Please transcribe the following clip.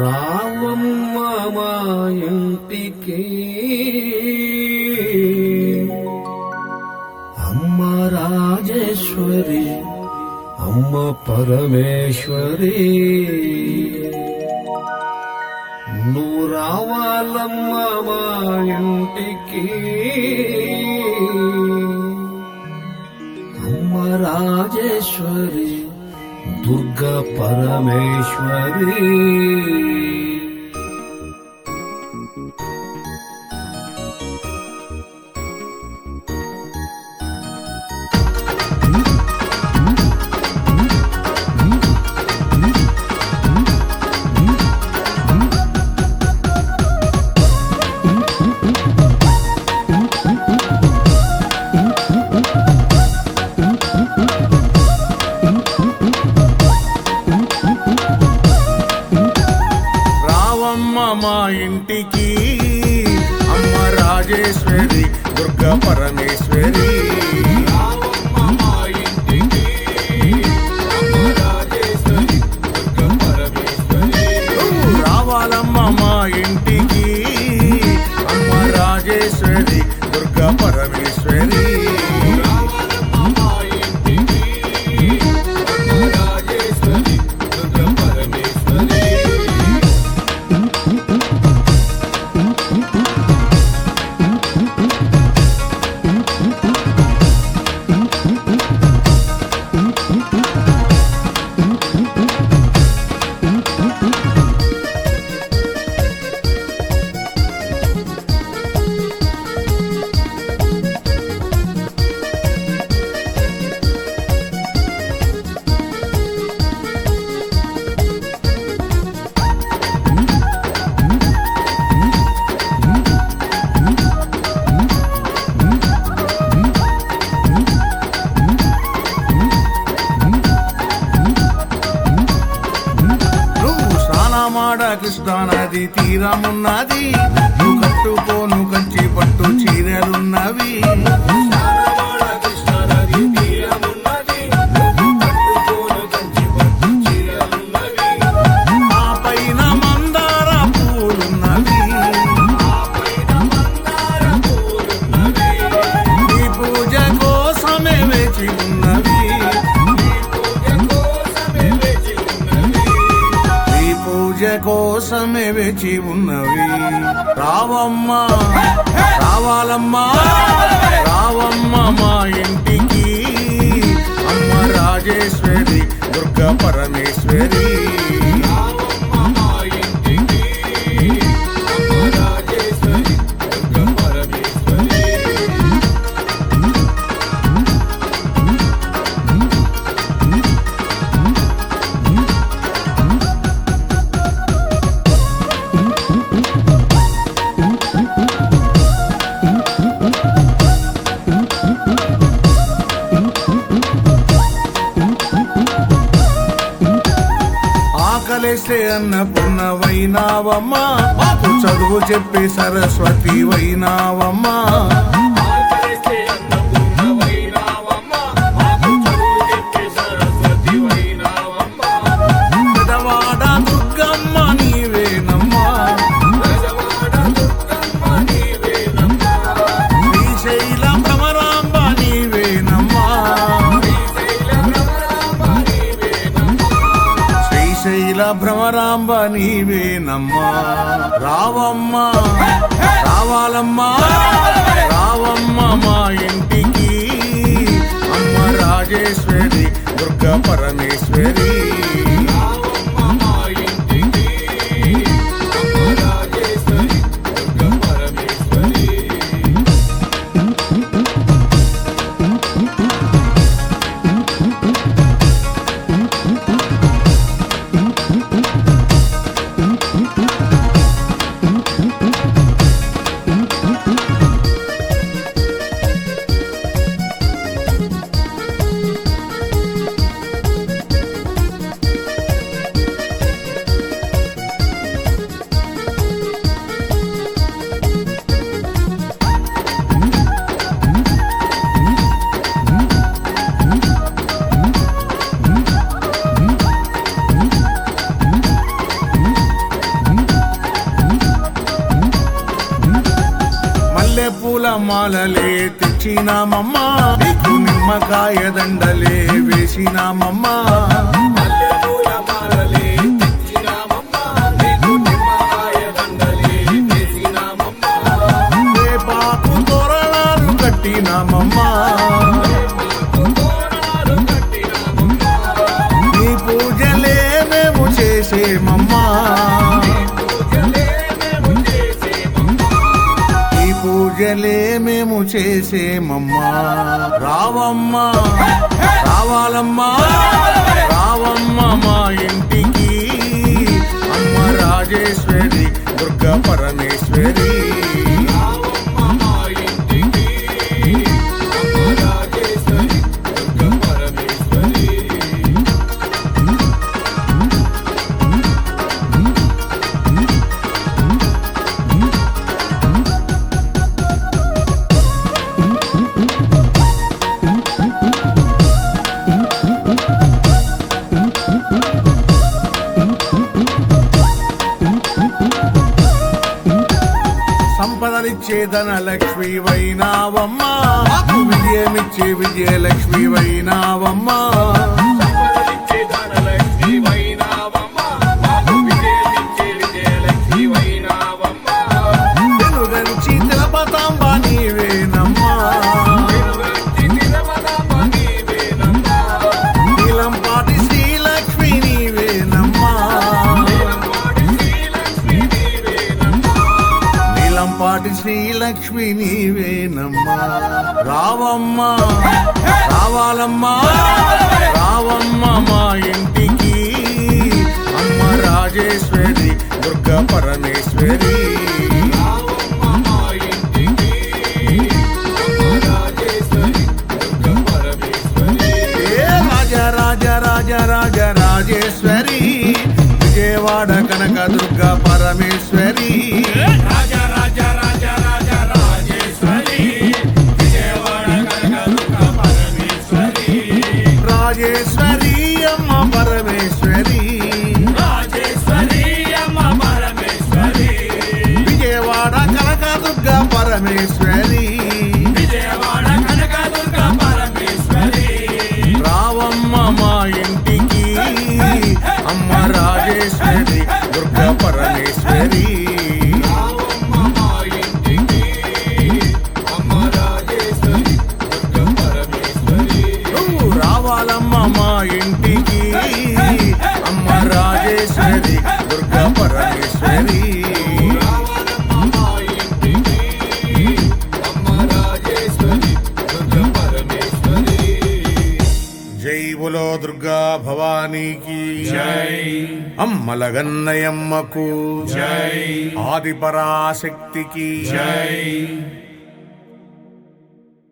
రావమ్మ మా ఇంటికి అమ్మ రాజేశ్వరి అమ్మ పరమేశ్వరి నువ్వు రావాలమ్మ మా ఇంటికి అమ్మ రాజేశ్వరి దుర్గా పరమేశ్వరి మా ఇంటికి అమ్మ రాజేశ్వరి దుర్గా పరమేశ్వరి రావాలమ్మ మా ఇంటికి అమ్మ రాజేశ్వరి దుర్గా పరమేశ్వరి కృష్ణా నది తీరమున్నది కట్టుకోను కంచి పట్టు చీరలున్నవి ఆ పైన మందార పూలున్నవి ఈ పూజ కోసమే వేచి ఉన్నవి కోసమే వేచి ఉన్నవి రావమ్మ రావాలమ్మా రావమ్మ మా ఇంటికి అమ్మ రాజేశ్వరి దుర్గా పరమేశ్వరి ఆకలేస్తే అన్నపూర్ణవైనావమ్మా మాకు చదువు చెప్పే సరస్వతి వైనావమ్మా పెదవాడ దుర్గమ్మ నీవేనమ్మా శ్రీశైల భ్రమరాంబ నీవేనమ్మా శ్రీశైల భ్రమరాంబ నీవేనమ్మా రావమ్మ రావాలమ్మా రావమ్మ మా ఇంటికి అమ్మ రాజేశ్వరి దుర్గా పరమేశ్వరి మాలలే తెచ్చినామమ్మా, నీకు నిమ్మకాయ దండలే వేసినామమ్మా. వేపాకు తోరణాలు కట్టినామమ్మా, నీ పూజలే మేము చేసేమమ్మా, నీ పూజలే మేము చేసేమమ్మా. రావమ్మా రావాలమ్మా రావమ్మా మా ఇంటికి, అమ్మ రాజేశ్వరి దుర్గా పరమేశ్వరి. సంపదనిచ్చే ధనలక్ష్మి వైనావమ్మా, విజయమిచ్చే విజయలక్ష్మి వైనావమ్మా. వెనుగంచి తిరుపతాంబ నీవేనమ్మా, నీలంపాటి శ్రీలక్ష్మి నీవేనమ్మా, నీలంపాటి శ్రీలక్ష్మి నీవేనమ్మా. రావమ్మా రావాలమ్మా రావమ్మా మా ఇంటికి, అమ్మ రాజేశ్వరి దుర్గా పరమేశ్వరి. ఏ రాజా రాజా రాజా రాజా రాజేశ్వరి, విజయవాడ కనక దుర్గా పరమేశ్వరి. రాజేశ్వరి అమ్మ పరమేశ్వరి, విజయవాడ కనకదుర్గ పరమేశ్వరి. రావమ్మ మా ఇంటికి, అమ్మ రాజేశ్వరి దుర్గా పరమేశ్వరి. రావాలమ్మ మా ఇంటికి, అమ్మ రాజేశ్వరి దుర్గా పరమేశ్వరి. జై బోలో దుర్గా భవానీకి జై, అమ్మలగన్నయమ్మకు జై, ఆదిపరాశక్తికి జై.